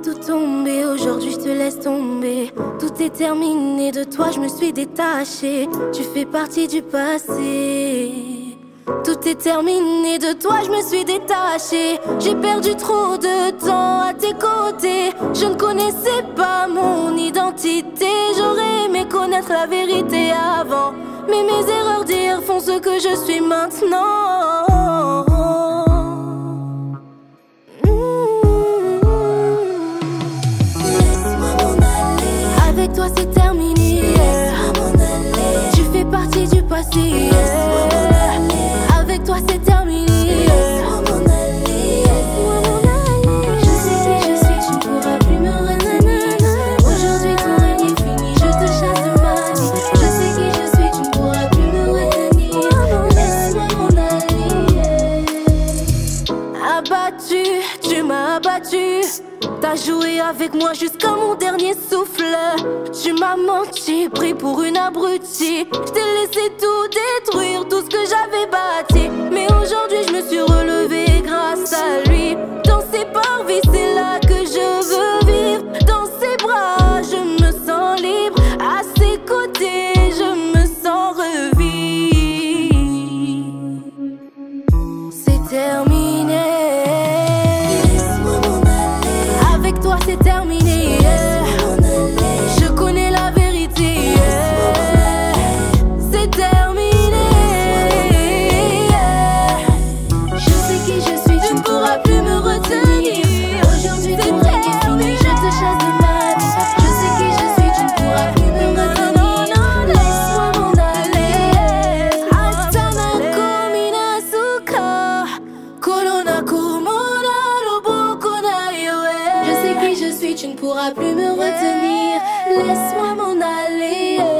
tout tomber, aujourd'hui je te laisse tomber. Tout est terminé, de toi je me suis détachée. Tu fais partie du passé. Tout est terminé, de toi je me suis détachée. J'ai perdu trop de temps à tes côtés. Je ne connaissais pas mon identité. J'aurais aimé connaître la vérité avant, mais mes erreurs d'hier font ce que je suis maintenant. Avec toi c'est terminé, tu fais partie du passé. Avec toi c'est terminé. Je sais qui je suis, tu ne pourras plus me retenir. Aujourd'hui ton règne est fini, je te chasse de ma vie. Je sais qui je suis, tu ne pourras plus me retenir. Laisse-moi m'en aller. Abattu, tu m'as abattu. T'as joué avec moi jusqu'à mon dernier souffle. Tu m'as menti, pris pour une abrutie. Je t'ai laissé tout détruire, tout ce que j'avais bâti. Mais aujourd'hui je me suis relevée grâce à lui. Dans ses parvis c'est là que je veux vivre. Dans ses bras je me sens libre. À ses côtés je me sens revivre. C'est terminé. Avec toi c'est terminé. Je connais la vérité. C'est terminé. Je sais qui je suis, tu ne pourras plus me retenir. Aujourd'hui ton règne est fini, je te chasse de ma vie. Je sais qui je suis, tu ne pourras plus me retenir. Laisse-moi m'en aller. Atana komina suka, kolona kumona loboko na yoe. Je sais qui je suis, tu ne pourras plus me retenir. Laisse-moi m'en aller.